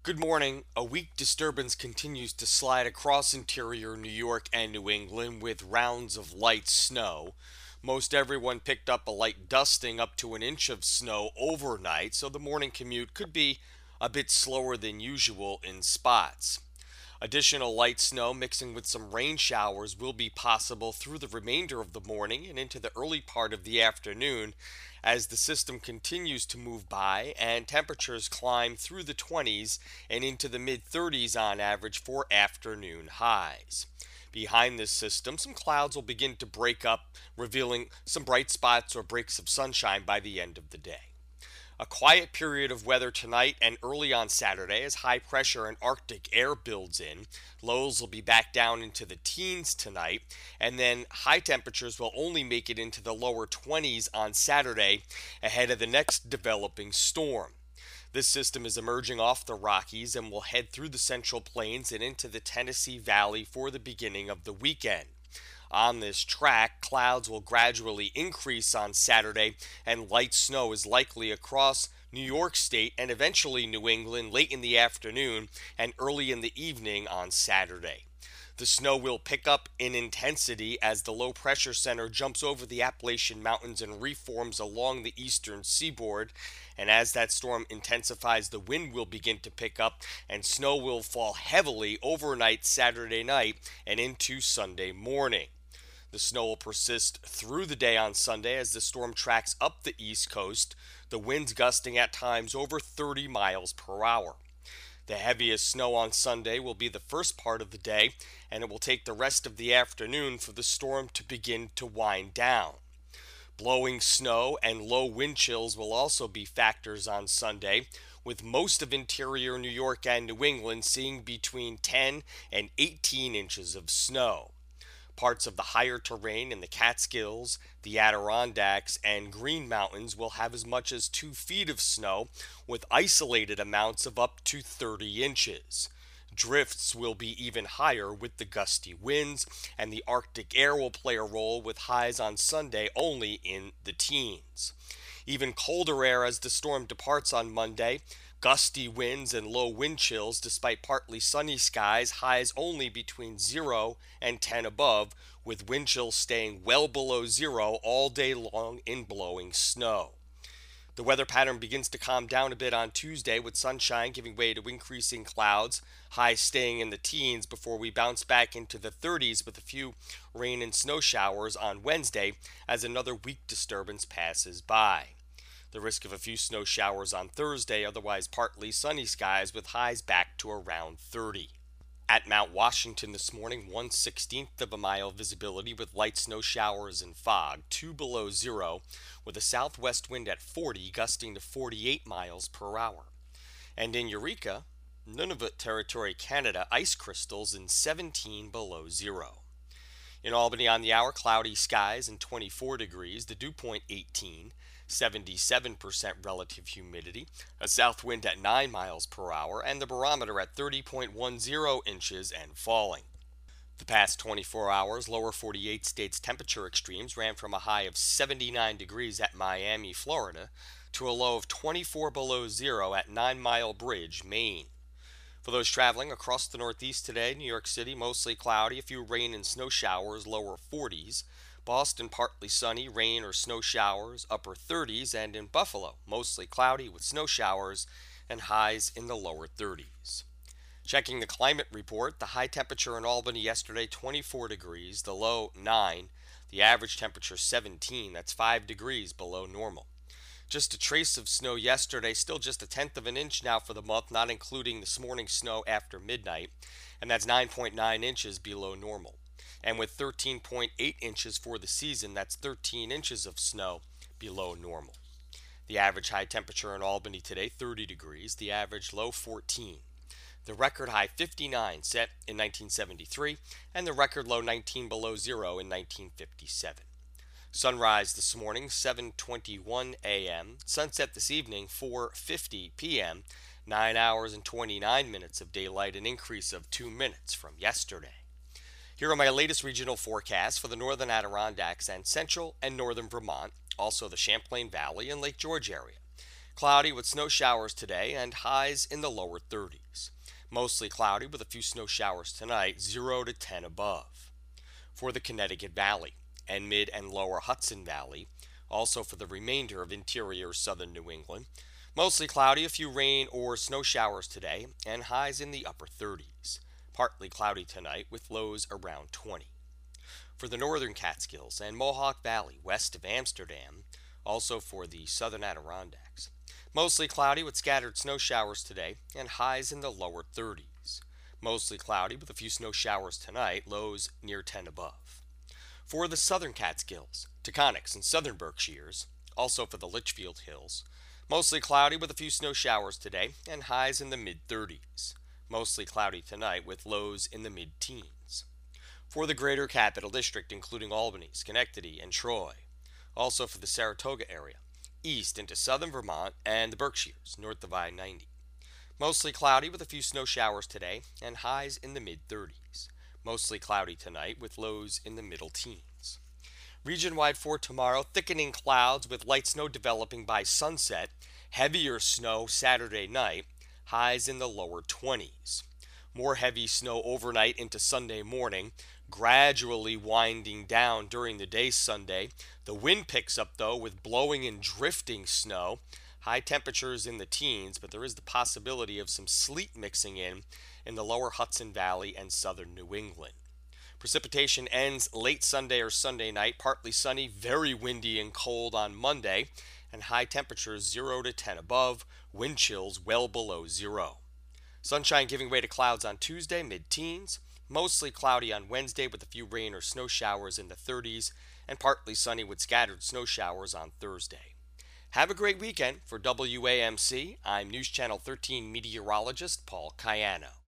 Good morning. A weak disturbance continues to slide across interior New York and New England with rounds of light snow. Most everyone picked up a light dusting up to an inch of snow overnight, so the morning commute could be a bit slower than usual in spots. Additional light snow mixing with some rain showers will be possible through the remainder of the morning and into the early part of the afternoon as the system continues to move by and temperatures climb through the 20s and into the mid 30s on average for afternoon highs. Behind this system, some clouds will begin to break up, revealing some bright spots or breaks of sunshine by the end of the day. A quiet period of weather tonight and early on Saturday as high pressure and Arctic air builds in. Lows will be back down into the teens tonight, and then high temperatures will only make it into the lower 20s on Saturday ahead of the next developing storm. This system is emerging off the Rockies and will head through the Central Plains and into the Tennessee Valley for the beginning of the weekend. On this track, clouds will gradually increase on Saturday, and light snow is likely across New York State and eventually New England late in the afternoon and early in the evening on Saturday. The snow will pick up in intensity as the low pressure center jumps over the Appalachian Mountains and reforms along the eastern seaboard. And as that storm intensifies, the wind will begin to pick up and snow will fall heavily overnight Saturday night and into Sunday morning. The snow will persist through the day on Sunday as the storm tracks up the east coast, the winds gusting at times over 30 miles per hour. The heaviest snow on Sunday will be the first part of the day, and it will take the rest of the afternoon for the storm to begin to wind down. Blowing snow and low wind chills will also be factors on Sunday, with most of interior New York and New England seeing between 10 and 18 inches of snow. Parts of the higher terrain in the Catskills, the Adirondacks, and Green Mountains will have as much as 2 feet of snow, with isolated amounts of up to 30 inches. Drifts will be even higher with the gusty winds, and the Arctic air will play a role with highs on Sunday only in the teens. Even colder air as the storm departs on Monday. Gusty winds and low wind chills despite partly sunny skies, highs only between 0 and 10 above, with wind chills staying well below 0 all day long in blowing snow. The weather pattern begins to calm down a bit on Tuesday with sunshine giving way to increasing clouds, highs staying in the teens before we bounce back into the 30s with a few rain and snow showers on Wednesday as another weak disturbance passes by. The risk of a few snow showers on Thursday, otherwise partly sunny skies with highs back to around 30. At Mount Washington this morning, 1/16th of a mile visibility with light snow showers and fog, 2 below 0, with a southwest wind at 40, gusting to 48 miles per hour. And in Eureka, Nunavut Territory, Canada, ice crystals in 17 below 0. In Albany on the hour, cloudy skies and 24 degrees, the dew point 18, 77% relative humidity, a south wind at 9 miles per hour, and the barometer at 30.10 inches and falling. The past 24 hours, lower 48 states temperature extremes ran from a high of 79 degrees at Miami, Florida, to a low of 24 below 0 at 9 Mile Bridge, Maine. For those traveling across the Northeast today, New York City mostly cloudy, a few rain and snow showers, lower 40s. Boston partly sunny, rain or snow showers, upper 30s, and in Buffalo mostly cloudy with snow showers and highs in the lower 30s. Checking the climate report, the high temperature in Albany yesterday 24 degrees, the low 9, the average temperature 17, that's 5 degrees below normal. Just a trace of snow yesterday, still just a tenth of an inch now for the month, not including this morning's snow after midnight, and that's 9.9 inches below normal. And with 13.8 inches for the season, that's 13 inches of snow below normal. The average high temperature in Albany today, 30 degrees, the average low 14. The record high 59 set in 1973, and the record low 19 below 0 in 1957. Sunrise this morning, 7:21 a.m. Sunset this evening, 4:50 p.m. 9 hours and 29 minutes of daylight, an increase of 2 minutes from yesterday. Here are my latest regional forecasts for the northern Adirondacks and central and northern Vermont, also the Champlain Valley and Lake George area. Cloudy with snow showers today and highs in the lower 30s. Mostly cloudy with a few snow showers tonight, 0 to 10 above. For the Connecticut Valley and mid and lower Hudson Valley, also for the remainder of interior southern New England, mostly cloudy, a few rain or snow showers today, and highs in the upper 30s. Partly cloudy tonight with lows around 20. For the northern Catskills and Mohawk Valley west of Amsterdam, also for the southern Adirondacks, mostly cloudy with scattered snow showers today and highs in the lower 30s. Mostly cloudy with a few snow showers tonight, lows near 10 above. For the southern Catskills, Taconics, and southern Berkshires, also for the Litchfield Hills, mostly cloudy with a few snow showers today and highs in the mid 30s. Mostly cloudy tonight with lows in the mid teens. For the greater Capital District, including Albany, Schenectady, and Troy, also for the Saratoga area, east into southern Vermont and the Berkshires, north of I-90. Mostly cloudy with a few snow showers today and highs in the mid-30s. Mostly cloudy tonight with lows in the middle teens. Region-wide for tomorrow, thickening clouds with light snow developing by sunset, heavier snow Saturday night, highs in the lower 20s. More heavy snow overnight into Sunday morning, gradually winding down during the day Sunday. The wind picks up though with blowing and drifting snow. High temperatures in the teens, but there is the possibility of some sleet mixing in the lower Hudson Valley and southern New England. Precipitation ends late Sunday or Sunday night, partly sunny, very windy and cold on Monday, and high temperatures 0 to 10 above, wind chills well below 0. Sunshine giving way to clouds on Tuesday, mid-teens. Mostly cloudy on Wednesday with a few rain or snow showers in the 30s, and partly sunny with scattered snow showers on Thursday. Have a great weekend. For WAMC, I'm News Channel 13 meteorologist Paul Cayano.